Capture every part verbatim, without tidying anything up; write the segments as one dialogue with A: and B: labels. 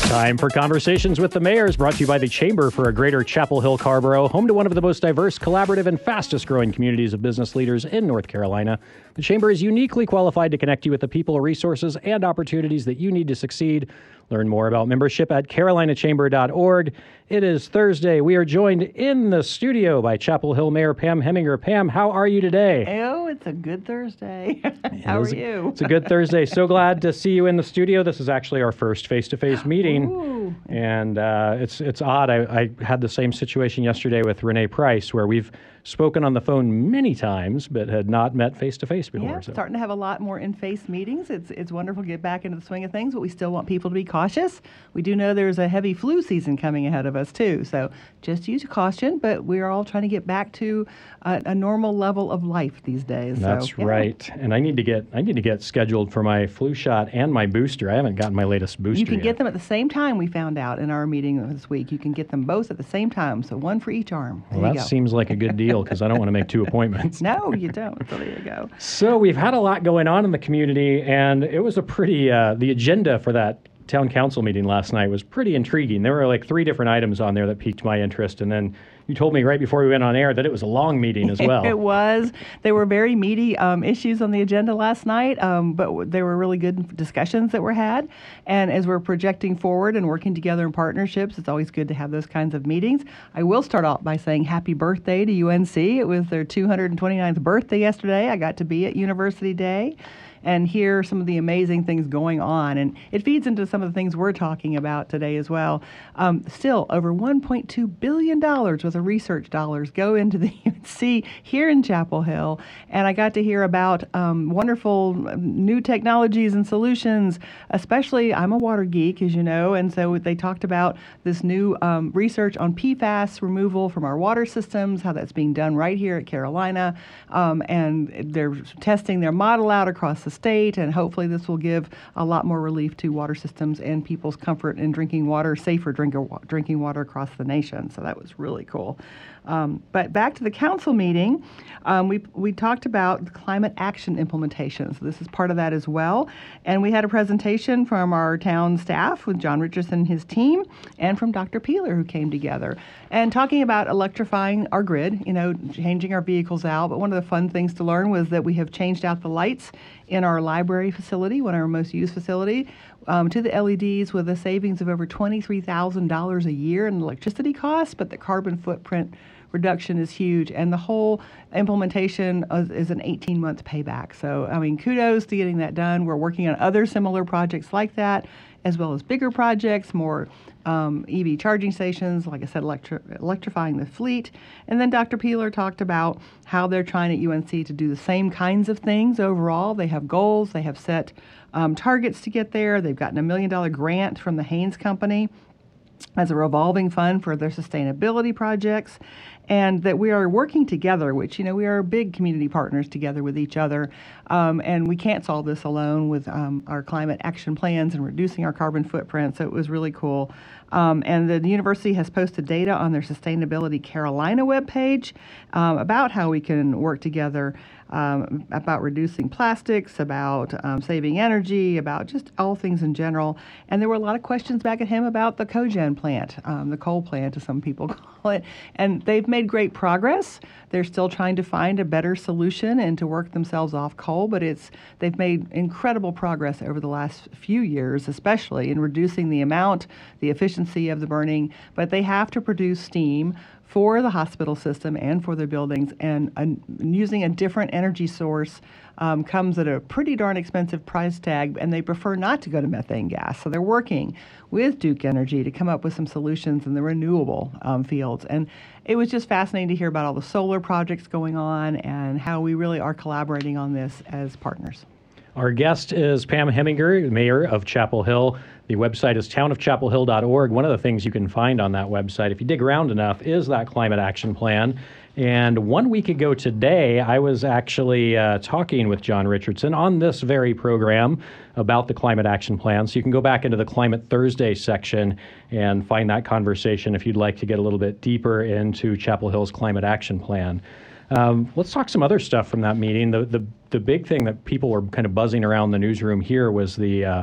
A: Time for Conversations with the Mayors, brought to you by the Chamber for a Greater Chapel Hill Carrboro, home to one of the most diverse, collaborative, and fastest-growing communities of business leaders in North Carolina. The Chamber is uniquely qualified to connect you with the people, resources, and opportunities that you need to succeed. Learn more about membership at carolina chamber dot org. It is Thursday. We are joined in the studio by Chapel Hill Mayor Pam Heminger. Pam, how are you today?
B: Oh, it's a good Thursday. How are you?
A: It's a good Thursday. So glad to see you in the studio. This is actually our first face-to-face meeting.
B: Ooh.
A: And uh, it's it's odd. I, I had the same situation yesterday with Renee Price, where we've spoken on the phone many times, but had not met face-to-face before.
B: Yeah,
A: so.
B: starting to have a lot more in-face meetings. It's it's wonderful to get back into the swing of things, but we still want people to be cautious. We do know there's a heavy flu season coming ahead of us, too. So just use caution, but we're all trying to get back to a, a normal level of life these days.
A: That's
B: so, yeah.
A: right. And I need to get I need to get scheduled for my flu shot and my booster. I haven't gotten my latest booster
B: You can
A: yet.
B: get them at the same time, we found out in our meeting this week. You can get them both at the same time, so one for each arm. There
A: Well,
B: you
A: that
B: go.
A: seems like a good deal because I don't want to make two appointments.
B: No, you don't. So there you go.
A: So we've had a lot going on in the community, and it was a pretty, uh, the agenda for that town council meeting last night was pretty intriguing. There were like three different items on there that piqued my interest, and then you told me right before we went on air that it was a long meeting as well.
B: It was. There were very meaty um, issues on the agenda last night, um, but w- there were really good discussions that were had. And as we're projecting forward and working together in partnerships, it's always good to have those kinds of meetings. I will start off by saying happy birthday to U N C. It was their two hundred twenty-ninth birthday yesterday. I got to be at University Day and hear some of the amazing things going on. And it feeds into some of the things we're talking about today as well. Um, still, over one point two billion dollars worth of research dollars go into the U N C here in Chapel Hill. And I got to hear about um, wonderful new technologies and solutions, especially I'm a water geek, as you know, and so they talked about this new um, research on P FAS removal from our water systems, how that's being done right here at Carolina. Um, and they're testing their model out across the state, and hopefully this will give a lot more relief to water systems and people's comfort in drinking water, safer drinker, drinking water across the nation. So that was really cool. Um, but back to the council meeting, um, we we talked about the climate action implementation. So this is part of that as well. And we had a presentation from our town staff with John Richardson and his team, and from Doctor Peeler, who came together and talking about electrifying our grid, you know, changing our vehicles out. But one of the fun things to learn was that we have changed out the lights in our library facility, one of our most used facility, um, to the L E Ds with a savings of over twenty-three thousand dollars a year in electricity costs, but the carbon footprint reduction is huge, and the whole implementation is, is an eighteen-month payback. So, I mean, kudos to getting that done. We're working on other similar projects like that, as well as bigger projects, more um, E V charging stations, like I said, electri- electrifying the fleet. And then Doctor Peeler talked about how they're trying at U N C to do the same kinds of things overall. They have goals, they have set um, targets to get there. They've gotten a million dollar grant from the Haynes Company as a revolving fund for their sustainability projects, and that we are working together, which, you know, we are big community partners together with each other, um, and we can't solve this alone with um, our climate action plans and reducing our carbon footprint, so it was really cool. Um, and the university has posted data on their Sustainability Carolina webpage um, about how we can work together, um, about reducing plastics, about um, saving energy, about just all things in general. And there were a lot of questions back at him about the cogen plant, um, the coal plant, as some people call it. And they've made great progress. They're still trying to find a better solution and to work themselves off coal, but it's they've made incredible progress over the last few years, especially in reducing the amount, the efficiency of the burning. But they have to produce steam for the hospital system and for their buildings, and uh, using a different energy source um, comes at a pretty darn expensive price tag, and they prefer not to go to methane gas. So they're working with Duke Energy to come up with some solutions in the renewable um, fields. And it was just fascinating to hear about all the solar projects going on and how we really are collaborating on this as partners.
A: Our guest is Pam Heminger, Mayor of Chapel Hill. The website is town of chapel hill dot org. One of the things you can find on that website, if you dig around enough, is that climate action plan. And one week ago today, I was actually uh, talking with John Richardson on this very program about the climate action plan. So you can go back into the Climate Thursday section and find that conversation if you'd like to get a little bit deeper into Chapel Hill's climate action plan. Um, let's talk some other stuff from that meeting. The, the the big thing that people were kind of buzzing around the newsroom here was the uh,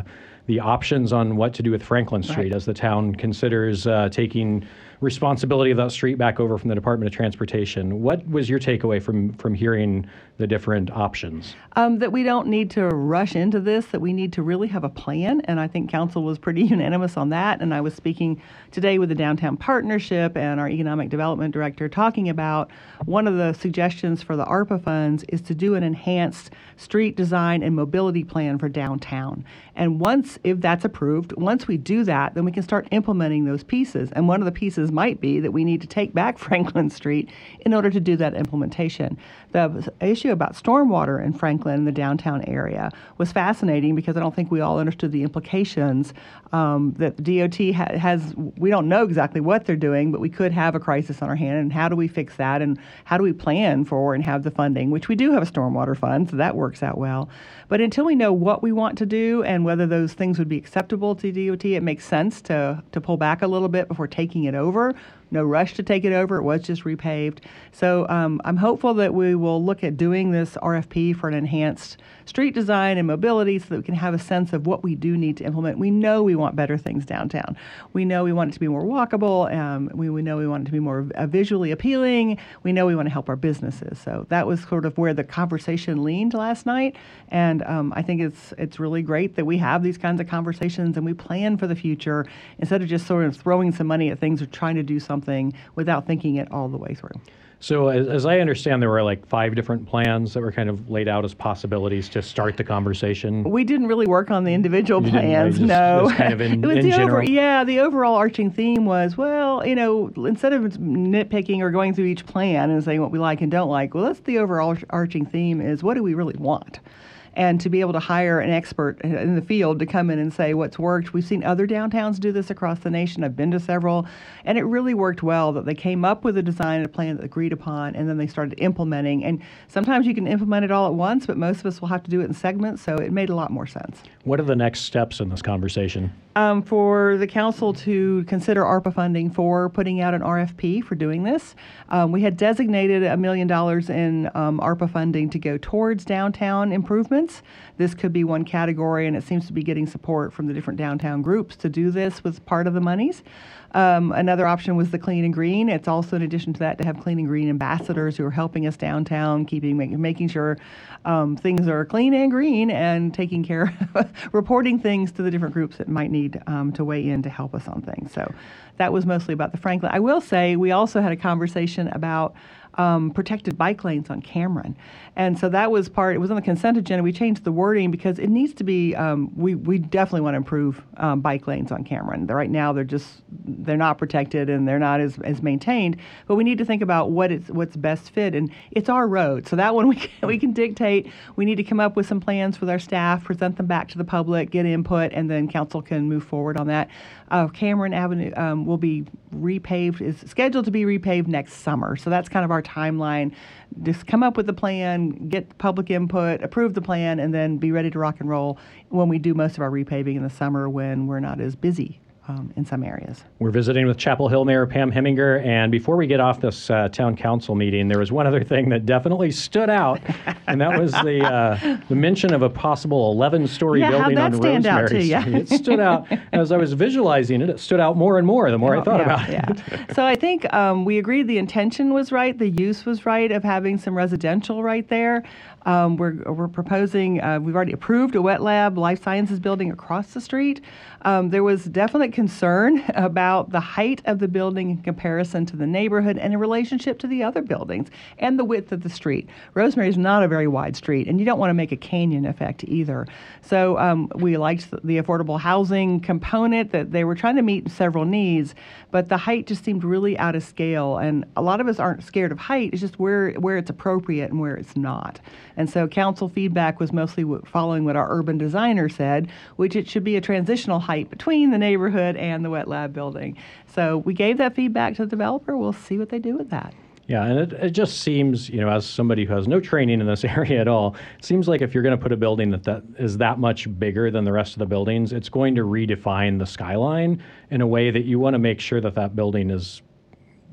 A: the options on what to do with Franklin Street
B: Right.
A: as the town considers uh, taking responsibility of that street back over from the Department of Transportation. What was your takeaway from, from hearing the different options?
B: Um, that we don't need to rush into this, that we need to really have a plan. And I think council was pretty unanimous on that. And I was speaking today with the Downtown Partnership and our Economic Development Director talking about one of the suggestions for the ARPA funds is to do an enhanced street design and mobility plan for downtown. And once, if that's approved, once we do that, then we can start implementing those pieces. And one of the pieces might be that we need to take back Franklin Street in order to do that implementation. The issue about stormwater in Franklin in the downtown area was fascinating because I don't think we all understood the implications um, that the D O T ha- has. We don't know exactly what they're doing, but we could have a crisis on our hand. And how do we fix that? And how do we plan for and have the funding, which we do have a stormwater fund, so that works out well. But until we know what we want to do and whether those things would be acceptable to D O T, it makes sense to, to pull back a little bit before taking it over. No rush to take it over. It was just repaved. So um, I'm hopeful that we will look at doing this R F P for an enhanced street design and mobility so that we can have a sense of what we do need to implement. We know we want better things downtown. We know we want it to be more walkable. Um, we, we know we want it to be more uh, visually appealing. We know we want to help our businesses. So that was sort of where the conversation leaned last night. And um, I think it's it's really great that we have these kinds of conversations and we plan for the future instead of just sort of throwing some money at things or trying to do something without thinking it all the way through.
A: So as, as I understand, there were like five different plans that were kind of laid out as possibilities to start the conversation.
B: We didn't really work on the individual
A: You didn't,
B: plans,
A: just-
B: no.
A: just kind of in-
B: it was
A: in
B: the over,
A: general?
B: yeah, the overall arching theme was, well, you know, instead of nitpicking or going through each plan and saying what we like and don't like, well, that's the overall arching theme is what do we really want? And to be able to hire an expert in the field to come in and say what's worked. We've seen other downtowns do this across the nation. I've been to several, and it really worked well that they came up with a design and a plan that agreed upon, and then they started implementing. And sometimes you can implement it all at once, but most of us will have to do it in segments, so it made a lot more sense.
A: What are the next steps in this conversation?
B: Um, for the council to consider ARPA funding for putting out an R F P for doing this. Um, we had designated a million dollars in um, ARPA funding to go towards downtown improvements. This could be one category, and it seems to be getting support from the different downtown groups to do this with part of the monies. Um, another option was the Clean and Green. It's also, in addition to that, to have Clean and Green ambassadors who are helping us downtown, keeping make, making sure um, things are clean and green, and taking care of reporting things to the different groups that might need um, to weigh in to help us on things. So that was mostly about the Franklin. I will say we also had a conversation about Um, protected bike lanes on Cameron. And so that was part, it was on the consent agenda. We changed the wording because it needs to be, um, we, we definitely want to improve um, bike lanes on Cameron. Right now they're just, they're not protected and they're not as, as maintained, but we need to think about what it's, what's best fit. And it's our road. So that one we can, we can dictate. We need to come up with some plans with our staff, present them back to the public, get input, and then council can move forward on that. Uh, Cameron Avenue um, will be repaved, is scheduled to be repaved next summer. So that's kind of our timeline. Just come up with the plan, get public input, approve the plan, and then be ready to rock and roll when we do most of our repaving in the summer when we're not as busy um, in some areas.
A: We're visiting with Chapel Hill Mayor Pam Heminger, and before we get off this uh, town council meeting, there was one other thing that definitely stood out, and that was the uh, the mention of a possible eleven-story
B: Yeah, how'd
A: building
B: that
A: on
B: stand out
A: Rosemary
B: to ya?
A: Street. It stood out as I was visualizing it. It stood out more and more the more I thought
B: yeah,
A: about
B: yeah.
A: it.
B: So I think um, we agreed the intention was right, the use was right of having some residential right there. Um, we're, we're proposing, uh, we've already approved a wet lab, life sciences building across the street. Um, there was definite concern about the height of the building in comparison to the neighborhood and in relationship to the other buildings and the width of the street. Rosemary is not a very wide street, and you don't want to make a canyon effect either. So um, we liked the affordable housing component, that they were trying to meet several needs, but the height just seemed really out of scale. And a lot of us aren't scared of height. It's just where where it's appropriate and where it's not. And so council feedback was mostly following what our urban designer said, which it should be a transitional height between the neighborhood and the wet lab building. So we gave that feedback to the developer. We'll see what they do with that.
A: Yeah, and it, it just seems, you know, as somebody who has no training in this area at all, it seems like if you're going to put a building that, that is that much bigger than the rest of the buildings, it's going to redefine the skyline in a way that you want to make sure that that building is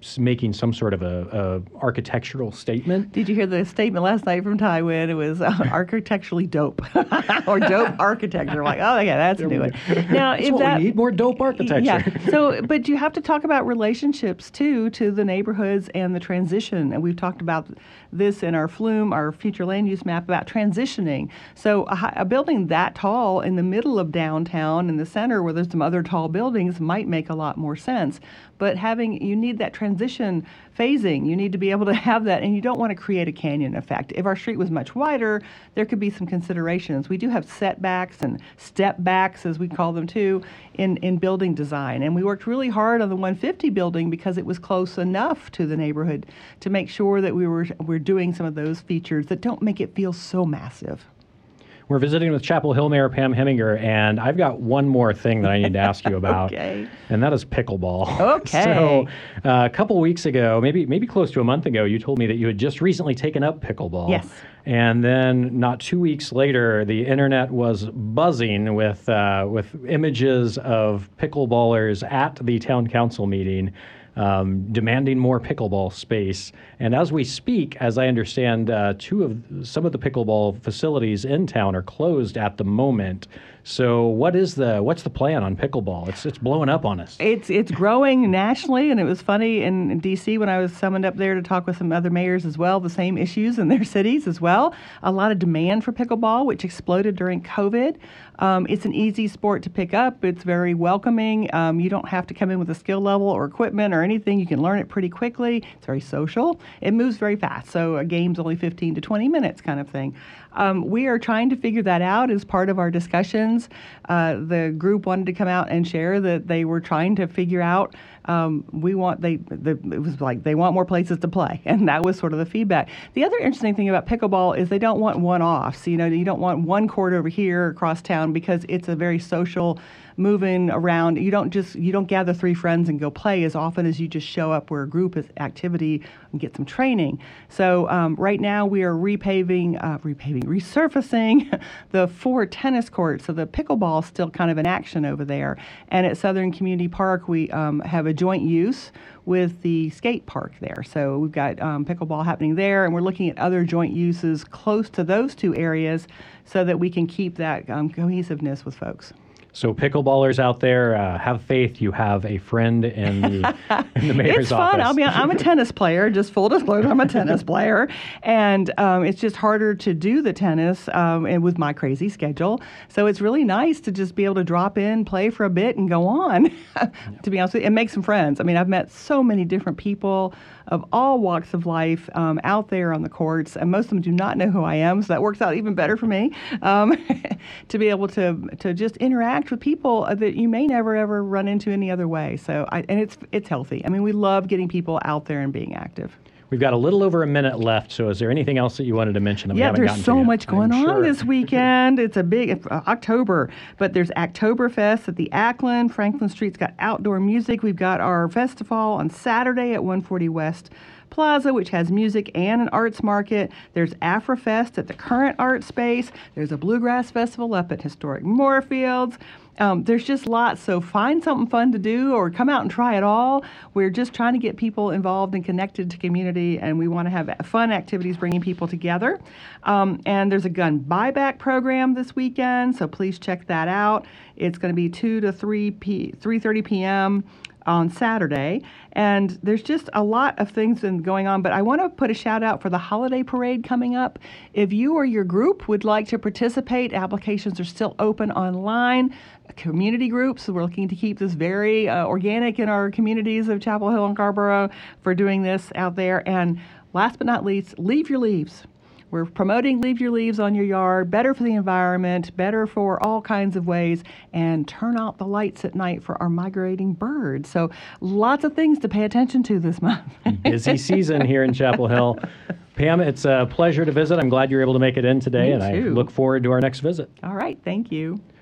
A: s- making some sort of a, a architectural statement.
B: Did you hear the statement last night from Ty Wynn? It was uh, architecturally dope, or dope architecture. Like, oh yeah, that's a new one. Now,
A: That's
B: if
A: what
B: that,
A: we need, more dope architecture.
B: Yeah. So, but you have to talk about relationships too to the neighborhoods and the transition. And we've talked about this in our Flume, our future land use map, about transitioning. So, a, hi- a building that tall in the middle of downtown in the center, where there's some other tall buildings, might make a lot more sense. But having you need that transition phasing. You need to be able to have that, and you don't want to create a canyon effect. If our street was much wider, there could be some considerations. We do have setbacks and step backs, as we call them too, in, in building design. And we worked really hard on the one fifty building because it was close enough to the neighborhood to make sure that we were we're doing some of those features that don't make it feel so massive.
A: We're visiting with Chapel Hill Mayor Pam Heminger, and I've got one more thing that I need to ask you about,
B: Okay.
A: and that is pickleball.
B: Okay.
A: So uh, a couple weeks ago, maybe maybe close to a month ago, you told me that you had just recently taken up pickleball.
B: Yes.
A: And then not two weeks later, the internet was buzzing with uh, with images of pickleballers at the town council meeting. Um, demanding more pickleball space. And as we speak, as I understand, uh, two of some of the pickleball facilities in town are closed at the moment. So what is the what's the plan on pickleball? It's it's blowing up on us.
B: It's it's growing nationally, and it was funny in, in D C when I was summoned up there to talk with some other mayors as well, the same issues in their cities as well. A lot of demand for pickleball, which exploded during COVID. Um, it's an easy sport to pick up. It's very welcoming. Um, you don't have to come in with a skill level or equipment or anything. You can learn it pretty quickly. It's very social. It moves very fast. So a game's only fifteen to twenty minutes kind of thing. Um, we are trying to figure that out as part of our discussions. Uh, the group wanted to come out and share that they were trying to figure out. Um, we want they the, it was like they want more places to play, and that was sort of the feedback. The other interesting thing about pickleball is they don't want one-offs. You know, you don't want one court over here across town because it's a very social, moving around. You don't just you don't gather three friends and go play as often as you just show up where a group is activity and get some training. So um, right now we are repaving, uh, repaving, resurfacing the four tennis courts. So the pickleball is still kind of in action over there. And at Southern Community Park, we um, have a joint use with the skate park there. So we've got um, pickleball happening there, and we're looking at other joint uses close to those two areas so that we can keep that um, cohesiveness with folks.
A: So pickleballers out there, uh, have faith. You have a friend in the, in the mayor's
B: It's fun.
A: office.
B: I mean, I'm a tennis player. Just full disclosure, I'm a tennis player, and um, it's just harder to do the tennis um, and with my crazy schedule. So it's really nice to just be able to drop in, play for a bit, and go on. To be honest with you, and make some friends. I mean, I've met so many different people of all walks of life um, out there on the courts, and most of them do not know who I am, so that works out even better for me um, to be able to to just interact with people that you may never ever run into any other way. So, I, and it's it's healthy. I mean, we love getting people out there and being active.
A: We've got a little over a minute left, so is there anything else that you wanted to mention that we
B: Yeah,
A: haven't
B: there's
A: gotten to
B: so
A: yet?
B: much going
A: I'm
B: on
A: sure.
B: this weekend. It's a big it's, uh, October, but there's Oktoberfest at the Ackland. Franklin Street's got outdoor music. We've got our festival on Saturday at one forty West Plaza, which has music and an arts market. There's AfroFest at the current art space. There's a bluegrass festival up at historic Moorfields. Um, there's just lots, so find something fun to do or come out and try it all. We're just trying to get people involved and connected to community, and we want to have fun activities bringing people together. Um, and there's a gun buyback program this weekend, so please check that out. It's going to be two to three p three thirty p.m. on Saturday, and there's just a lot of things going on, but I want to put a shout out for the holiday parade coming up. If you or your group would like to participate, applications are still open online. Community groups, we're looking to keep this very uh, organic in our communities of Chapel Hill and Scarborough for doing this out there. And last but not least, leave your leaves. We're promoting Leave Your Leaves on your yard, better for the environment, better for all kinds of ways, and turn out the lights at night for our migrating birds. So lots of things to pay attention to this month.
A: Busy season here in Chapel Hill. Pam, it's a pleasure to visit. I'm glad you're able to make it in today,
B: Me
A: and I
B: too.
A: look forward to our next visit.
B: All right, thank you.